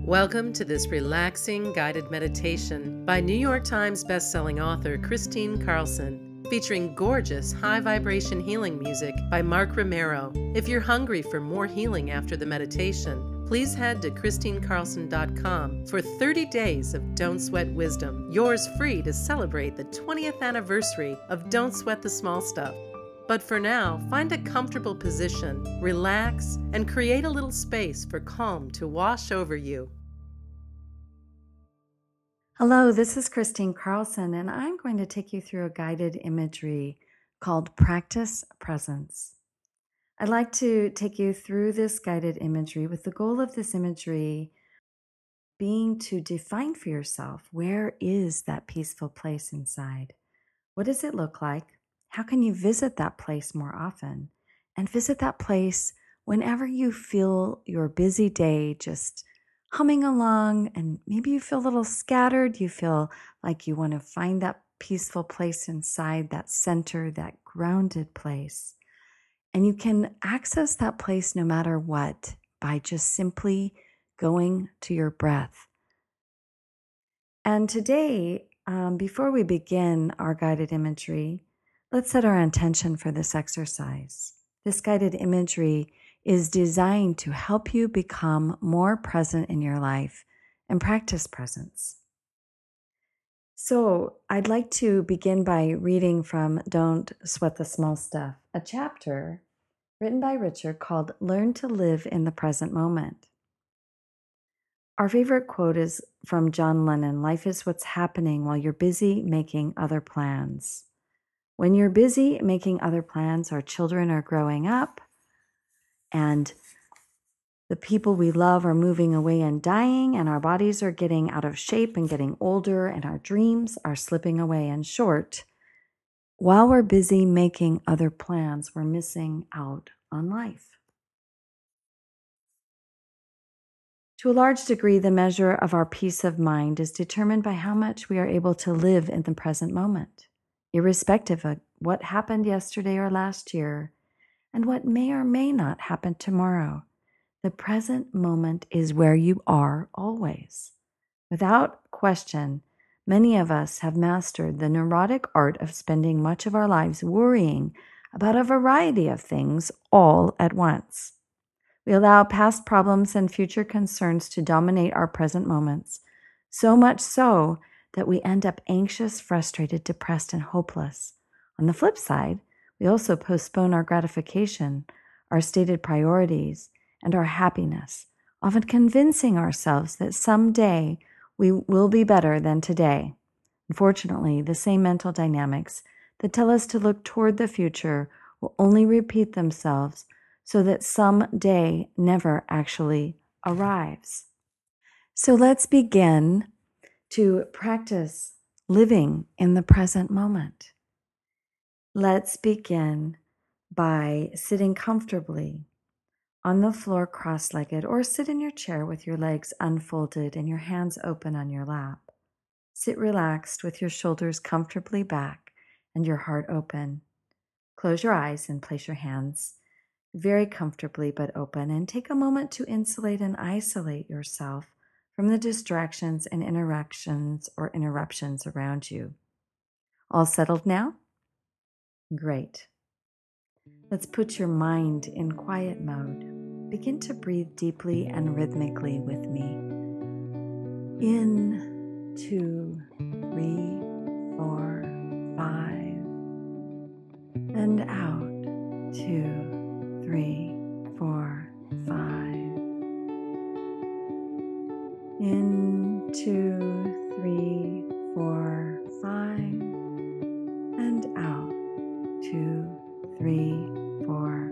Welcome to this relaxing guided meditation by New York Times bestselling author Kristine Carlson, featuring gorgeous high vibration healing music by Mark Romero. If you're hungry for more healing after the meditation, please head to KristineCarlson.com for 30 days of Don't Sweat Wisdom, yours free to celebrate the 20th anniversary of Don't Sweat the Small Stuff. But for now, find a comfortable position, relax, and create a little space for calm to wash over you. Hello, this is Kristine Carlson, and I'm going to take you through a guided imagery called Practice Presence. I'd like to take you through this guided imagery with the goal of this imagery being to define for yourself, where is that peaceful place inside? What does it look like? How can you visit that place more often? And visit that place whenever you feel your busy day just humming along, and maybe you feel a little scattered. You feel like you want to find that peaceful place inside, that center, that grounded place. And you can access that place no matter what by just simply going to your breath. And today, before we begin our guided imagery, let's set our intention for this exercise. This guided imagery is designed to help you become more present in your life and practice presence. So I'd like to begin by reading from Don't Sweat the Small Stuff, a chapter written by Richard called Learn to Live in the Present Moment. Our favorite quote is from John Lennon: "Life is what's happening while you're busy making other plans." When you're busy making other plans, our children are growing up, and the people we love are moving away and dying, and our bodies are getting out of shape and getting older, and our dreams are slipping away. In short, while we're busy making other plans, we're missing out on life. To a large degree, the measure of our peace of mind is determined by how much we are able to live in the present moment, irrespective of what happened yesterday or last year, and what may or may not happen tomorrow. The present moment is where you are always. Without question, many of us have mastered the neurotic art of spending much of our lives worrying about a variety of things all at once. We allow past problems and future concerns to dominate our present moments, so much so that we end up anxious, frustrated, depressed, and hopeless. On the flip side, we also postpone our gratification, our stated priorities, and our happiness, often convincing ourselves that someday we will be better than today. Unfortunately, the same mental dynamics that tell us to look toward the future will only repeat themselves, so that some day never actually arrives. So let's begin to practice living in the present moment. Let's begin by sitting comfortably on the floor cross-legged, or sit in your chair with your legs unfolded and your hands open on your lap. Sit relaxed with your shoulders comfortably back and your heart open. Close your eyes and place your hands very comfortably but open, and take a moment to insulate and isolate yourself from the distractions and interactions or interruptions around you. All settled now? Great. Let's put your mind in quiet mode. Begin to breathe deeply and rhythmically with me. In, 2, 3, 4, 5. And out, 2, 3, 4, 5. In, 2, 3, 4, 5. And out, 2, 3, 4,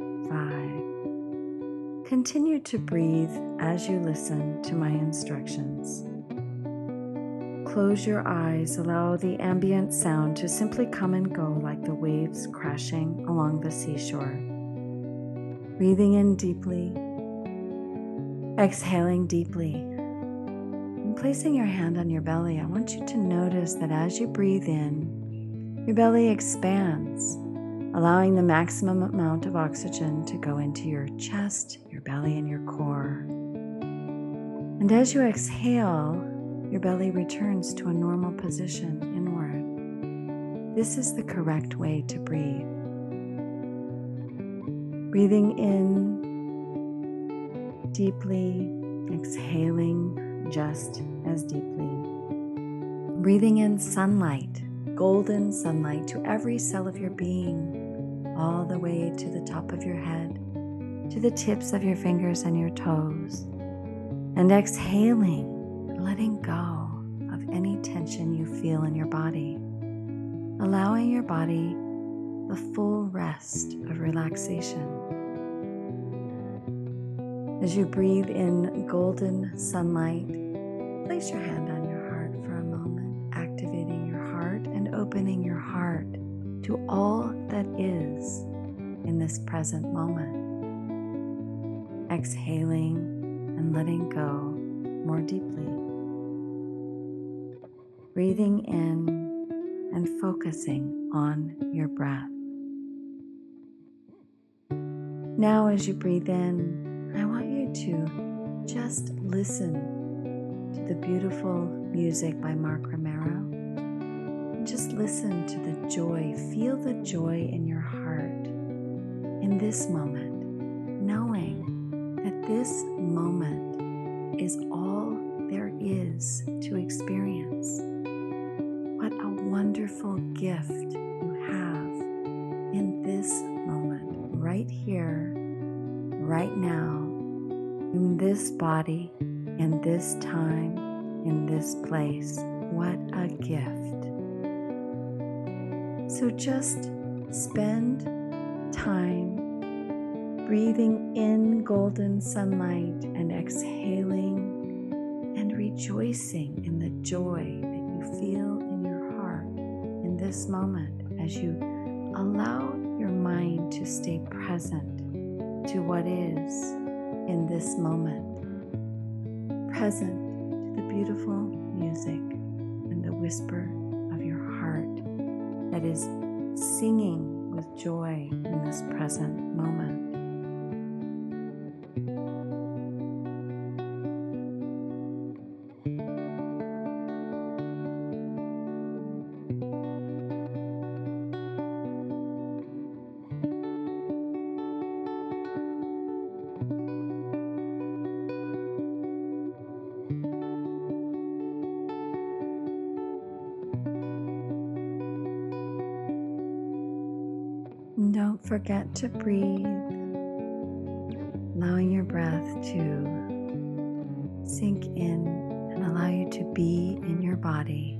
5. Continue to breathe as you listen to my instructions. Close your eyes, allow the ambient sound to simply come and go like the waves crashing along the seashore. Breathing in deeply, exhaling deeply, and placing your hand on your belly. I want you to notice that as you breathe in, your belly expands, allowing the maximum amount of oxygen to go into your chest, your belly, and your core. And as you exhale, your belly returns to a normal position inward. This is the correct way to breathe. Breathing in deeply, exhaling just as deeply. Breathing in sunlight, golden sunlight to every cell of your being, all the way to the top of your head, to the tips of your fingers and your toes. And exhaling, letting go of any tension you feel in your body, allowing your body the full rest of relaxation. As you breathe in golden sunlight, place your hand on your heart for a moment, activating your heart and opening your heart to all that is in this present moment. Exhaling and letting go more deeply. Breathing in and focusing on your breath. Now, as you breathe in, I want you to just listen to the beautiful music by Mark Romero. Just listen to the joy, feel the joy in your heart in this moment, knowing that this moment is all there is to experience. What a wonderful gift you have in this moment, right here, right now, in this body, in this time, in this place. What a gift. So just spend time breathing in golden sunlight and exhaling and rejoicing in the joy that you feel in your heart in this moment as you allow your mind to stay present to what is in this moment, present to the beautiful music and the whisper of your heart that is singing with joy in this present moment. And don't forget to breathe, allowing your breath to sink in and allow you to be in your body.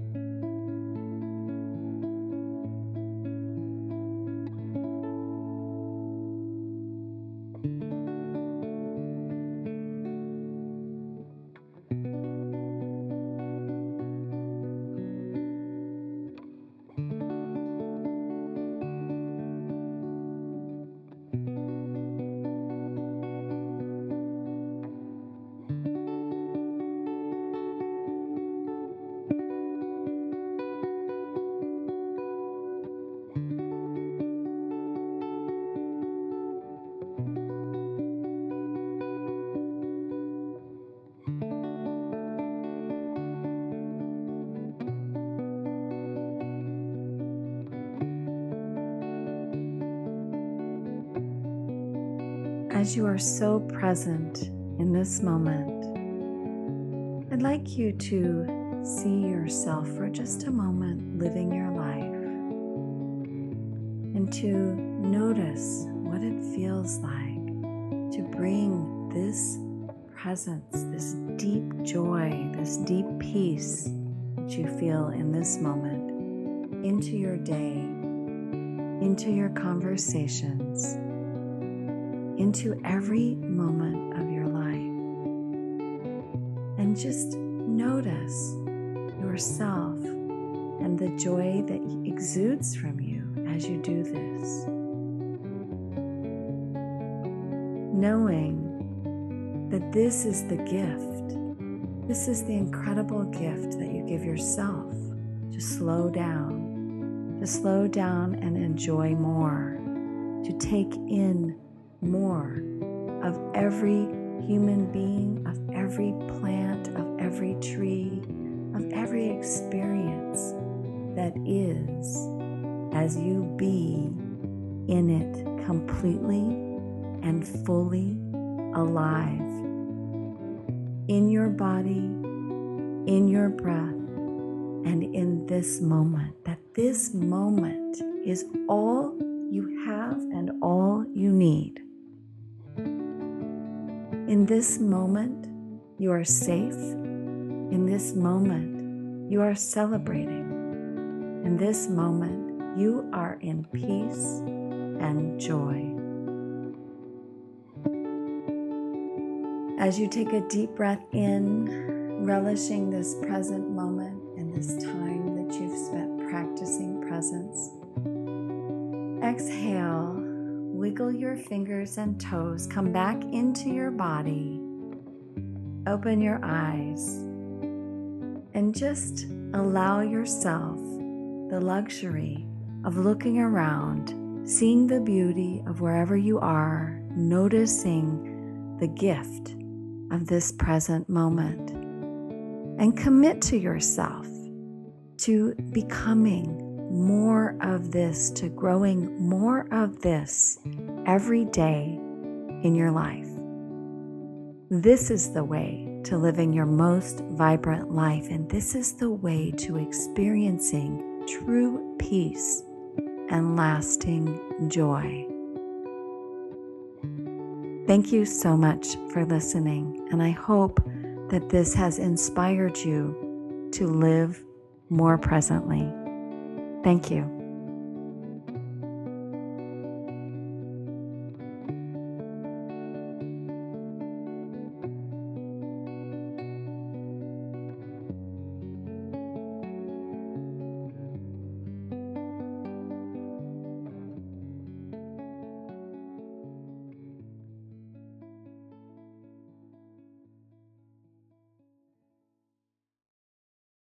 As you are so present in this moment, I'd like you to see yourself for just a moment living your life and to notice what it feels like to bring this presence, this deep joy, this deep peace that you feel in this moment into your day, into your conversations, into every moment of your life. And just notice yourself and the joy that exudes from you as you do this. Knowing that this is the gift, this is the incredible gift that you give yourself to slow down and enjoy more, to take in more of every human being, of every plant, of every tree, of every experience that is, as you be in it completely and fully alive, in your body, in your breath, and in this moment, that this moment is all you have and all you need. In this moment, you are safe. In this moment, you are celebrating. In this moment, you are in peace and joy. As you take a deep breath in, relishing this present moment and this time that you've spent practicing presence, exhale, wiggle your fingers and toes, come back into your body, open your eyes, and just allow yourself the luxury of looking around, seeing the beauty of wherever you are, noticing the gift of this present moment, and commit to yourself to becoming more of this, to growing more of this every day in your life. This is the way to living your most vibrant life, and this is the way to experiencing true peace and lasting joy. Thank you so much for listening, and I hope that this has inspired you to live more presently. Thank you.